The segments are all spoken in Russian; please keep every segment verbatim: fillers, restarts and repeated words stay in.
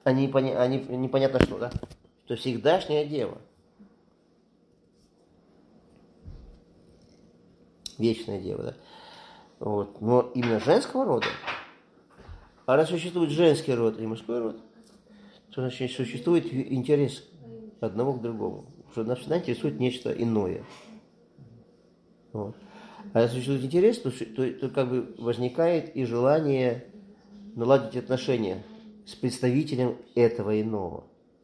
а, не, а не, непонятно что, да? То всегдашняя дева. Вечная дева, да? Вот. Но именно женского рода. А раз существует женский род и мужской род, то значит существует интерес одного к другому. Что нас всегда интересует нечто иное. Вот. А если существует интерес, то, то, то как бы возникает и желание наладить отношения с представителем этого иного.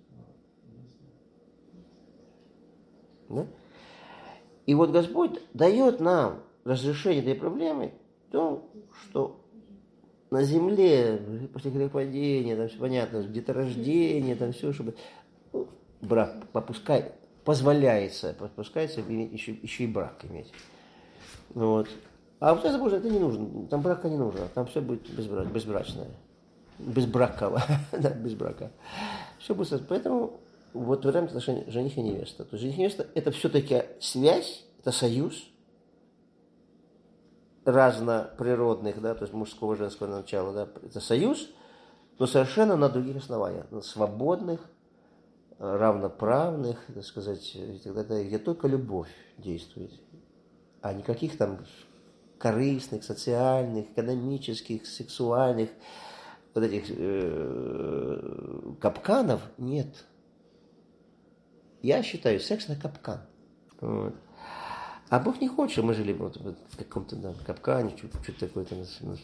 Да? И вот Господь дает нам разрешение этой проблемы в том, что на земле, после грехопадения, там все понятно, деторождение, там все, чтобы ну, брак попускай, позволяется, попускается иметь, еще, еще и брак иметь. Вот. А вот это Боже, это не нужно, там брака не нужно, там все будет безбрак, безбрачное, безбраково, да, без брака. Все будет, поэтому вот в этом отношении жених и невеста. То есть жених и невеста это все-таки связь, это союз разноприродных, да, то есть мужского и женского начала, да, это союз, но совершенно на других основаниях, на свободных, равноправных, так сказать, тогда, где только любовь действует, а никаких там корыстных, социальных, экономических, сексуальных вот этих э, капканов нет. Я считаю, секс это капкан. Вот. А Бог не хочет, чтобы мы жили вот в каком-то да, капкане, что-то такое-то.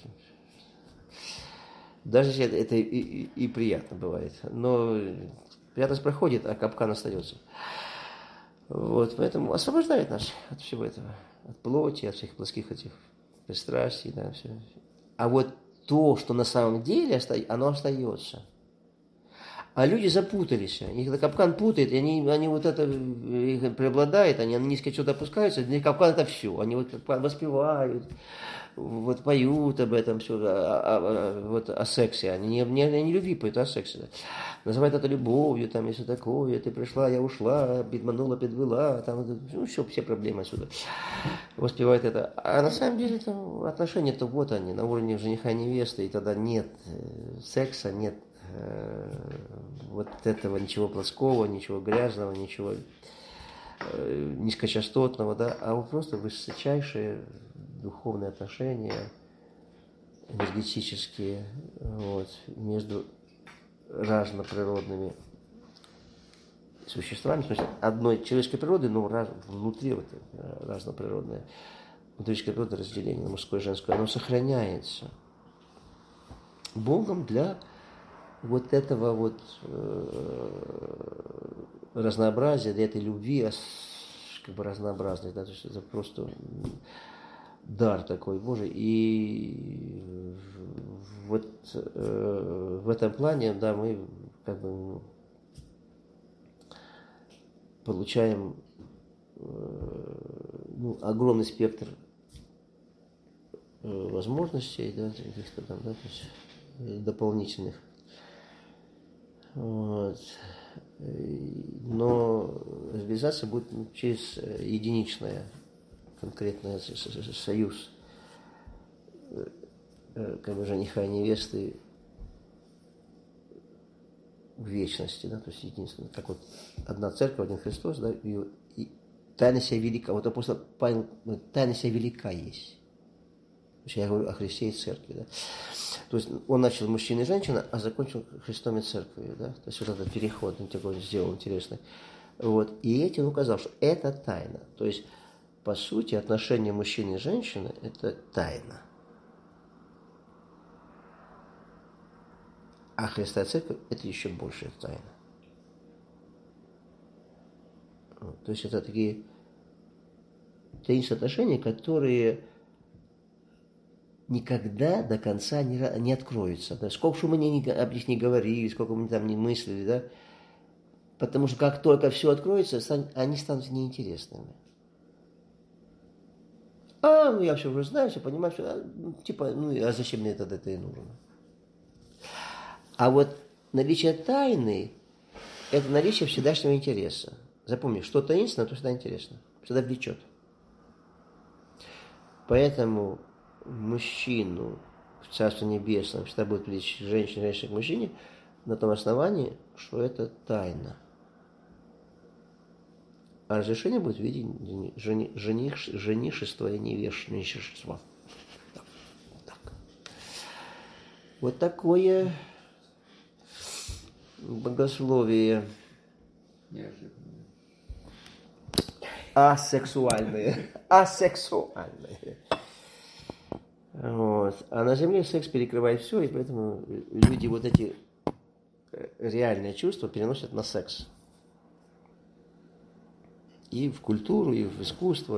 Даже если это и, и, и приятно бывает. Но приятность проходит, а капкан остается. Вот, поэтому освобождает нас от всего этого. От плоти, от всех плоских этих пристрастий. Да, все. А вот то, что на самом деле, оно остается. А люди запутались. Их этот капкан путает, и они, они вот это их преобладает, они низко что-то опускаются, для них капкан это все. Они вот воспевают, вот поют об этом все, о, о, вот, о сексе. Они не, не, не любви поют, а о сексе. Называют это любовью, там, и все такое. Ты пришла, я ушла, подманула, подвела, там, ну, все, все проблемы отсюда. Воспевают это. А на самом деле там отношения-то вот они, на уровне жениха и невесты, и тогда нет секса, нет вот этого ничего плоского, ничего грязного, ничего э, низкочастотного, да, а вот просто высочайшие духовные отношения, энергетические, вот, между разноприродными существами, в смысле, одной человеческой природы, но раз, внутри вот, разноприродное, внутрическое природа разделение на мужское и женское, оно сохраняется Богом для вот этого вот э, разнообразия, для этой любви, как бы разнообразной, да, то есть это просто дар такой Божий. И вот э, в этом плане, да, мы как бы получаем э, ну, огромный спектр э, возможностей, да, каких-то там, да, то есть дополнительных. Вот. Но реализация будет через единичное, конкретное союз как бы жениха и невесты в вечности, да, то есть единственное, как вот одна церковь, один Христос, да, и, и тайна сия велика. Вот апостол Павел, тайна сия велика есть. Я говорю о Христе и церкви, да. То есть он начал мужчина и женщина, а закончил Христом и церковью, да. То есть вот этот переход он такой сделал интересный. Вот. И этим указал, что это тайна. То есть, по сути, отношения мужчины и женщины – это тайна. А Христа и церковь – это еще большая тайна. Вот. То есть это такие таинственные отношения, которые никогда до конца не, не откроются. Да? Сколько бы мы ни, об них не говорили, сколько бы мы там не мыслили, да? Потому что как только все откроется, они станут неинтересными. А, ну я все уже знаю, все понимаю, все, а, ну, типа, ну а зачем мне тогда это и нужно? А вот наличие тайны – это наличие всегдашнего интереса. Запомни, что таинственно, то всегда интересно, всегда влечет. Поэтому мужчину в Царство Небесном всегда будет влечь женщина, женщина к мужчине, на том основании, что это тайна. А разрешение будет в виде жени, жених, женишества и невежничества. Так, так. Вот такое богословие. Асексуальные. Асексуальные. Вот. А на земле секс перекрывает все, и поэтому люди вот эти реальные чувства переносят на секс. И в культуру, и в искусство.